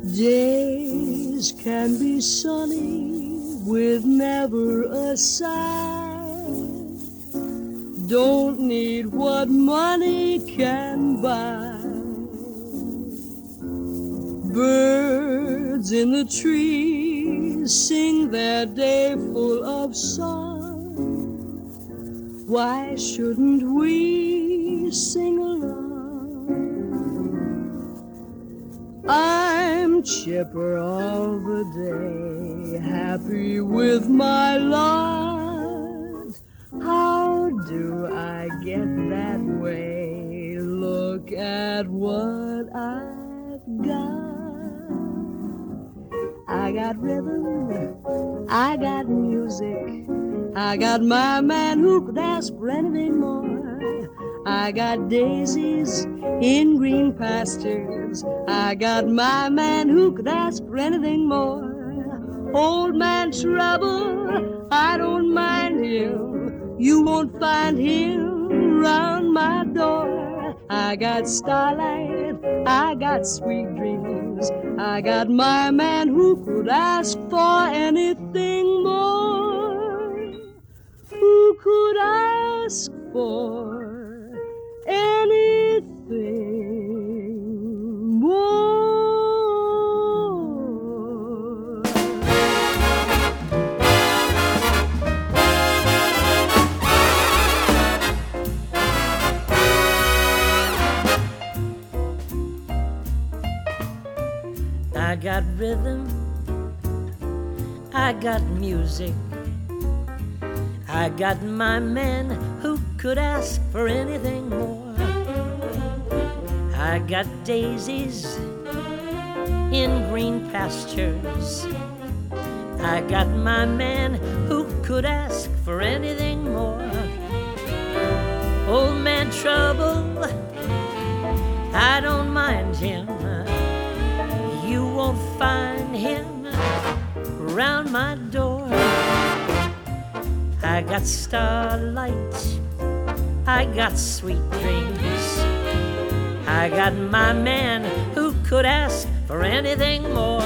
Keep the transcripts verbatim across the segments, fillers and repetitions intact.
Days can be sunny with never a sigh. Don't need what money can buy. Birds in the trees sing their day full of song. Why shouldn't we sing along? I'm chipper all the day, happy with my lot. How do I get that way? Look at what I've got. I got rhythm, I got music, I got my man who could ask for anything more. I got daisies in green pastures, I got my man who could ask for anything more. Old man Trouble, I don't mind him, you won't find him round my door. I got starlight, I got sweet dreams, I got my man who could ask for anything more. Who could ask for anything more? I got rhythm, I got music, I got my man who could ask for anything more. I got daisies in green pastures, I got my man who could ask for anything more. Old man Trouble, I don't mind him, you won't find him round my door. I got starlight, I got sweet dreams, I got my man who could ask for anything more.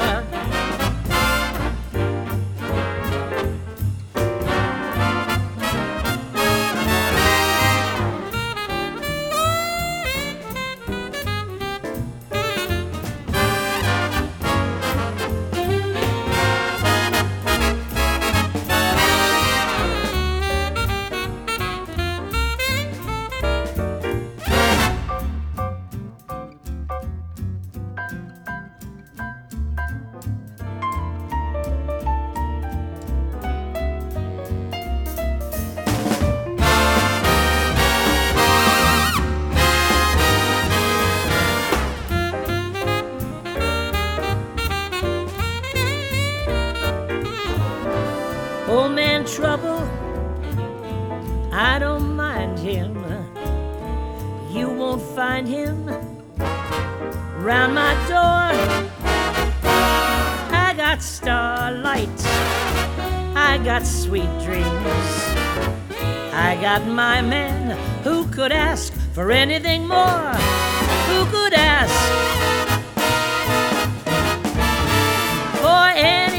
Old man Trouble, I don't mind him, you won't find him round my door. I got starlight, I got sweet dreams, I got my man who could ask for anything more. Who could ask for anything